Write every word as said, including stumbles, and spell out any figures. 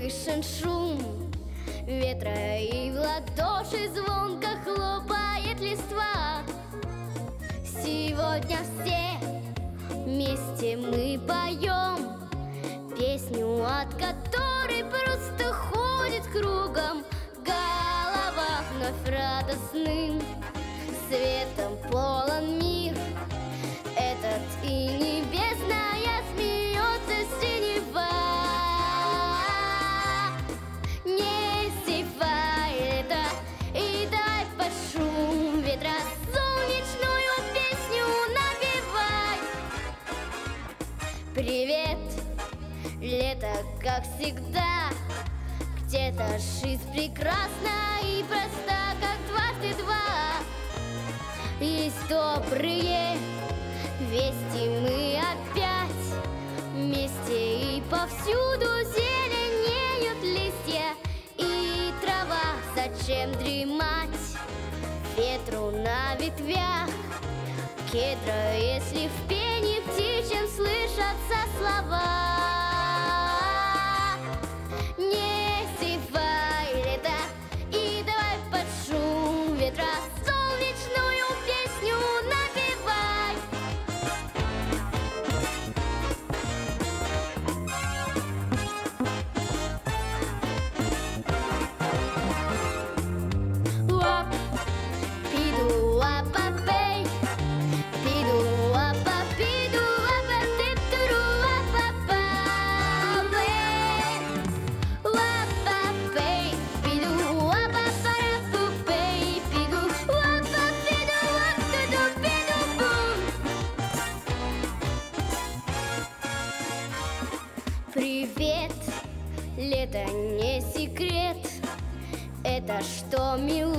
слышен шум ветра, и в ладоши звонко хлопает листва. Сегодня все вместе мы поем песню, от которой просто ходит кругом голова. Вновь радостным светом полон мир этот, и небесная смеется синева. Не зевай это, и дай под шум ветра солнечную песню напевай. Привет, лето, как всегда, где-то жизнь прекрасна и проста, как дважды два. Есть добрые вести, мы опять вместе, и повсюду зеленеют листья и трава. Зачем дремать ветру на ветвях кедра, если в пении птичьем слышатся слова? Не зевай лето, и давай под шум ветра солнечную песню напевай. Уап, пиду, уапа-пей, пиду, уапа, пиду, уапа, ты-туру, уапа-па-пей. Уапа-пей, пиду, уапа-пара-пу-пей, пиду, уапа, пиду, уап-ту-ду, пиду-бум. Привет, лето не секрет, это что, милый?